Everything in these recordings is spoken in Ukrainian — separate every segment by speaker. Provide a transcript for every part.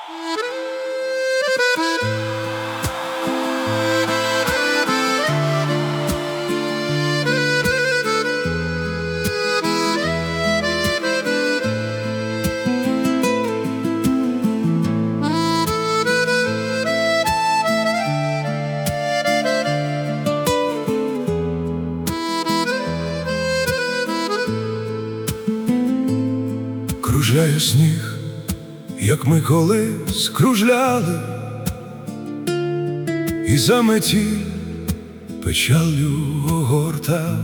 Speaker 1: Кружляє сніг, як ми колись кружляли, і заметіль печаллю огорта.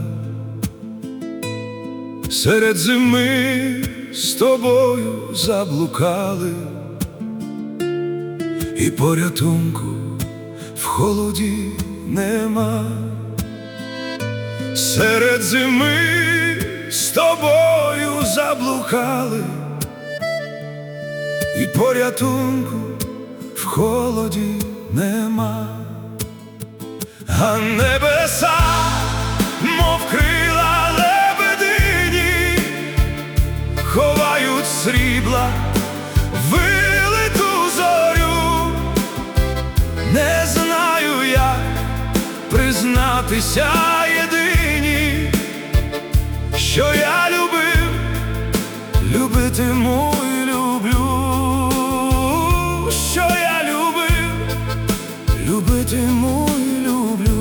Speaker 1: Серед зими з тобою заблукали, і порятунку в холоді нема. Серед зими з тобою заблукали, і порятунку в холоді нема. А небеса, мов крила лебедині, ховають срібла вилиту зорю. Не знаю, як признатися єдині, що я любив, любитиму і люблю. Що я любив, любитиму і люблю.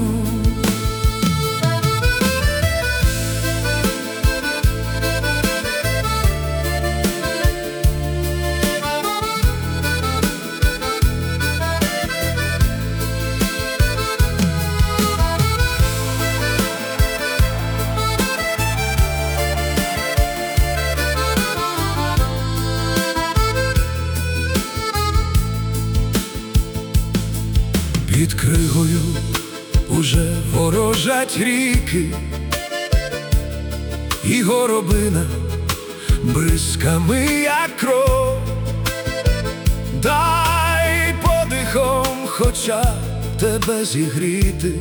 Speaker 1: Під кригою уже ворожать ріки, і горобина бризками, як кров. Дай подихом хоча б тебе зігріти,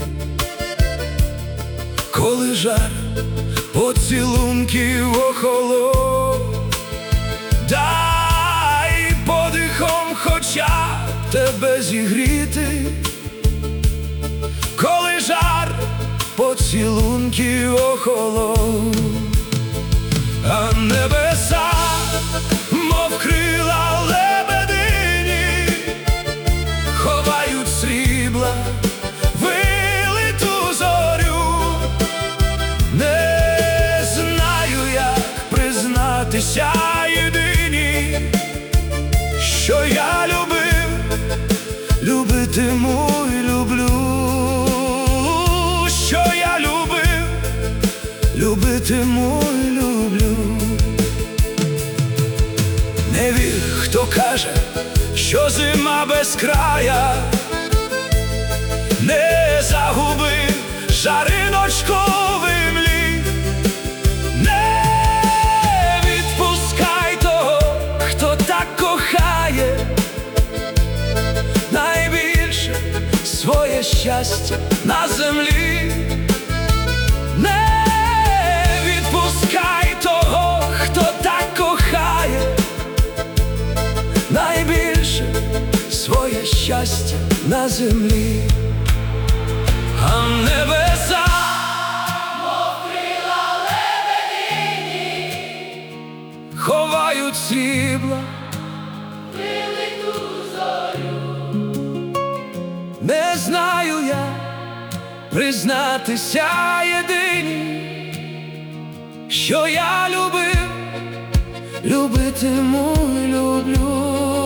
Speaker 1: коли жар поцілунків охолов. Дай подихом хоча б тебе зігріти, коли жар поцілунків охолов. А небеса, мов крила лебедині, ховають срібла вилиту зорю. Не знаю, як признатися єдині, що я любив, любитиму і люблю. Що я любив, любитиму і люблю. Не вір, хто каже, що зима безкрая. Не загубив жариночку в імлі. Не відпускай того, хто так кохає найбільше своє щастя на землі. Не відпускай того, хто так кохає найбільше своє щастя на землі. А небеса, мов крила лебедині, ховають срібла вилиту зорю. Не знаю я признатися єдині, що я любив, любитиму і люблю.